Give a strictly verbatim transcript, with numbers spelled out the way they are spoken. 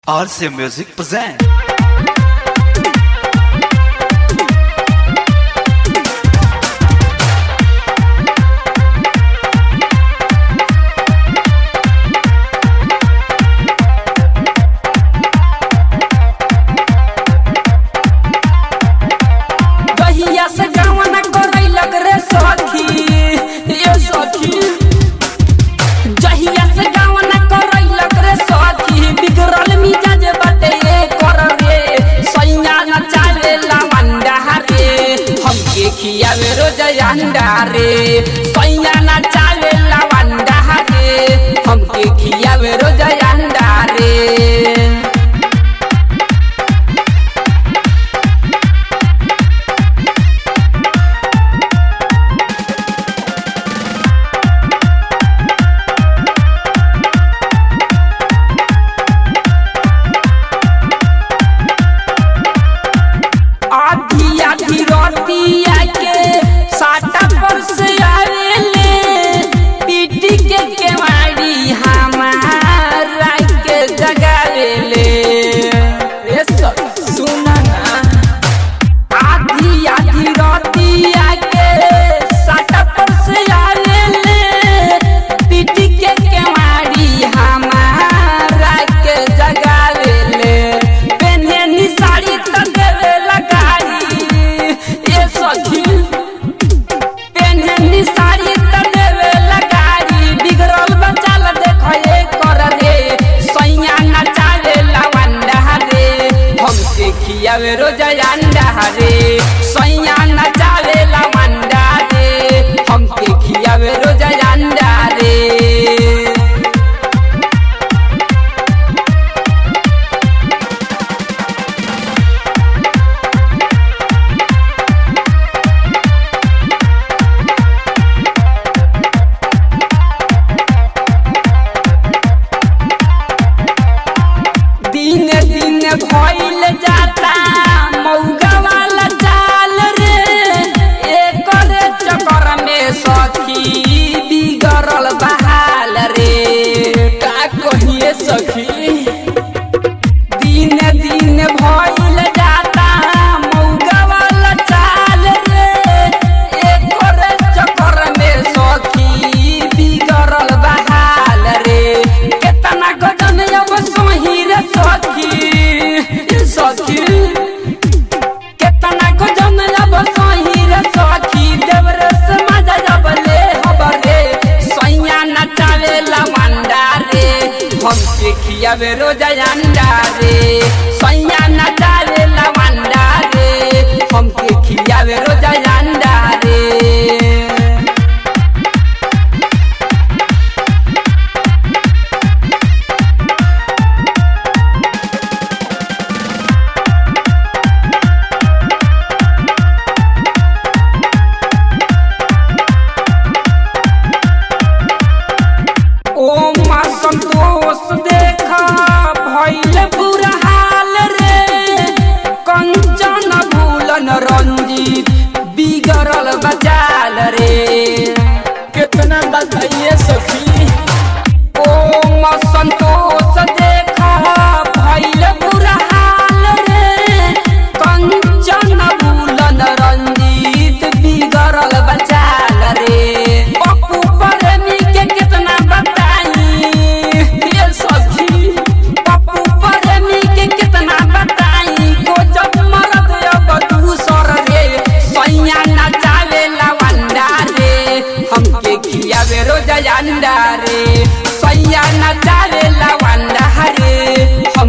R C Music present. गहिया से गावन करे लग रे सखी ये सखी जहिया से गावन करे लग रे सखी बिगड़ल मिजाज बाटे ये कर रे सैया न चाले लवंडा रे हमके खियावे रोज अंडा रे सैया न चाले लवंडा रे हमके खियावे रोज अंडा रे खियावे रोज अंडा रे सैया न चावे लवंडा रे हमके खियावे रोज अंडा रे दिन दिन भइल जाता मौगा वाला चाल रे एकर चक्कर में सखी बिगड़ल बहाल रे का कहिए सखी दिन दिन भइल जाता मौगा वाला चाल रे एकर चक्कर में सखी बिगड़ल बहाल रे केतना गजन अब सोही रे सखी सखी केतना को जन अब सही रे सखी देवरे से मजा जब ले हबरे सैया न चावे लवंडा रे हमके खियावे रोज अंडा रे सैया न चावे लवंडा रे हमके खियावे रोज अंडा रे संतोष देखा भइल बुरा हाल रे कंचन भूलन रंजीत बिगड़ल बचाल रे कितना बताइए सखी ओम संतोष देखा भइल बुरा हाल रे कंचन भूलन रंजीत बिगड़ल बचाल रे पप्पू प्रेमी के कितना रोज अंडा रे सैया न चावे लवंडा रे।